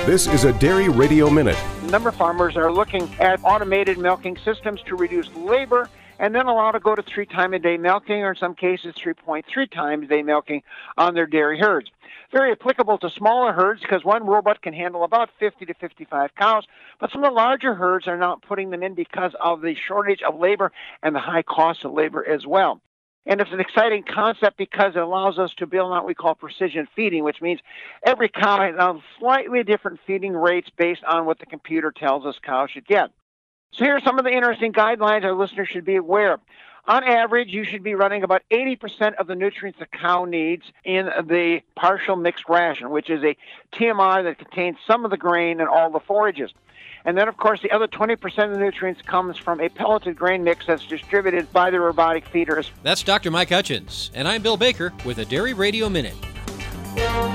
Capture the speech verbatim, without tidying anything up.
This is a Dairy Radio Minute. A number of farmers are looking at automated milking systems to reduce labor and then allow to go to three time a day milking, or in some cases three point three times a day milking on their dairy herds. Very applicable to smaller herds because one robot can handle about fifty to fifty-five cows, but some of the larger herds are not putting them in because of the shortage of labor and the high cost of labor as well. And it's an exciting concept because it allows us to build what we call precision feeding, which means every cow has a slightly different feeding rates based on what the computer tells us cows should get. So here are some of the interesting guidelines our listeners should be aware of. On average, you should be running about eighty percent of the nutrients the cow needs in the partial mixed ration, which is a T M R that contains some of the grain and all the forages. And then, of course, the other twenty percent of the nutrients comes from a pelleted grain mix that's distributed by the robotic feeders. That's Doctor Mike Hutchins, and I'm Bill Baker with a Dairy Radio Minute.